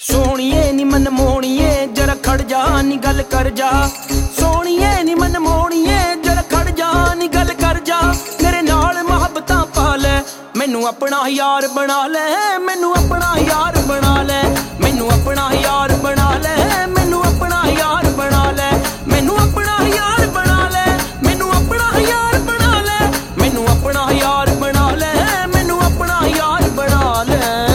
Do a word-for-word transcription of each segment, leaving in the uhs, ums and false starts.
सोहणीए नी मन मोहणीए जरा खड़ जा नी गल कर जा। सोहणीए नी मन मोहणीए जरा खड़ जा नी गल कर जा। मेरे नाल मुहब्बतां पा लै, मैनू अपना यार बना ले, मैनू अपना यार बना ले, मैनू अपना यार बना ले, मैनू अपना यार बना ले, मैनू अपना यार बना ले, मैनू अपना यार बना ले, मैनू अपना यार बना ले, मैनू अपना यार बना ले।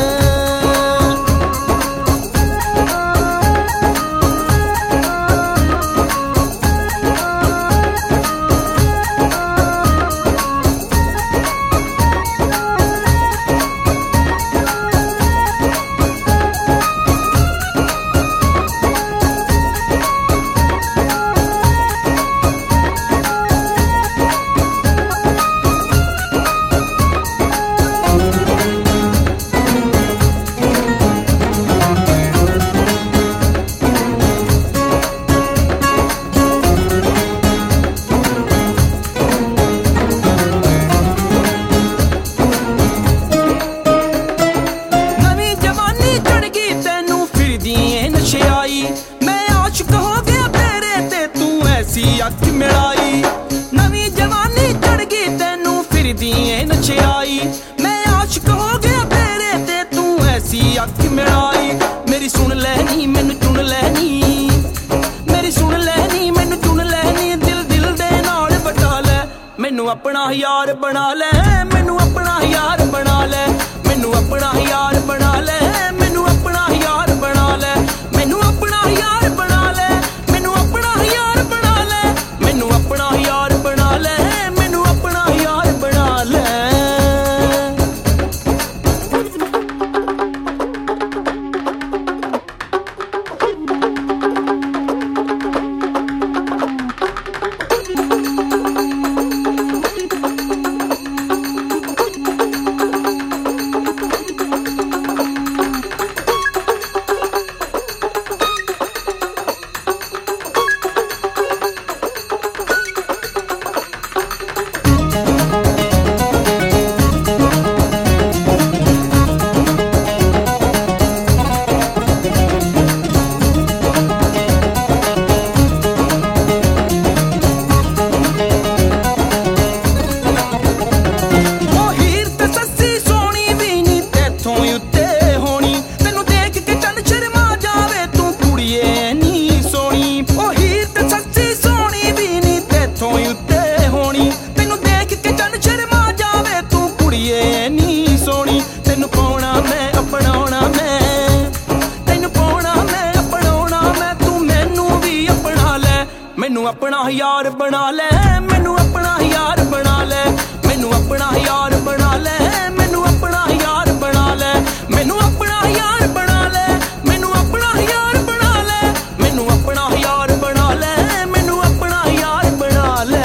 अख मिलाई नवी जवानी चढ़ गई तेनू फिरदी ए नशेआई। मैं आशिक हो गया तेरे ते तू ऐसी अख मिलाई। मेरी सुन लैनी मैनू चुन लैनी, मेरी सुन लैनी मैनू चुन लैनी। दिल दिल दे नाल बटा लै, मैनू अपना यार बना ले, मैनू अपना यार बना ले, मैनू अपना यार बना ले, मैनू अपना यार बना ले, मैनू अपना यार बना ले, मैनू अपना यार बना ले, मैनू अपना यार बना ले, मैनू अपना यार बना ले। मैनू अपना यार बना ले, मैनू अपना यार बना ले, मैनू अपना यार बना ले, मैनू अपना यार बना ले, मैनू अपना यार बना ले, मैनू अपना यार बना ले, मैनू अपना यार बना ले, मैनू अपना यार बना ले।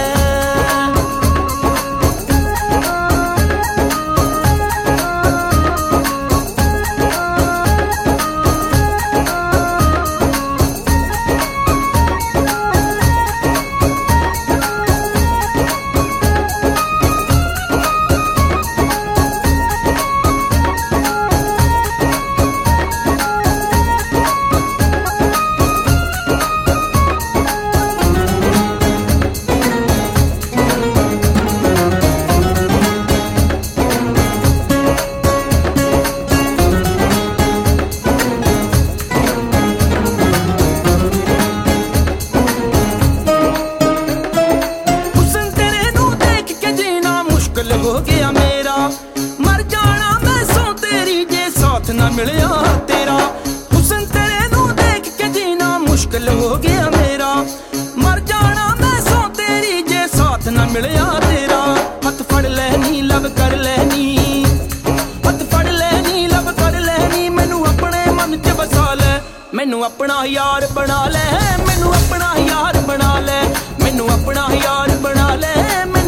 हो गया मेरा मर जाना मैं सो तेरी जे साथ ना मिलिया तेरा। हुस्न तेरे नू देख के जीना मुश्किल हो गया मेरा, मर जाना मैं सो तेरी जे साथ ना मिलिया तेरा। हथ फड़ लैनी लब कर लैनी, हथ फड़ लैनी लब कर लैनी। मैनू अपने मन च बसा ले, मैनू अपना यार बना ले, मैनू अपना यार बना ले, मैनू अपना यार बना ले।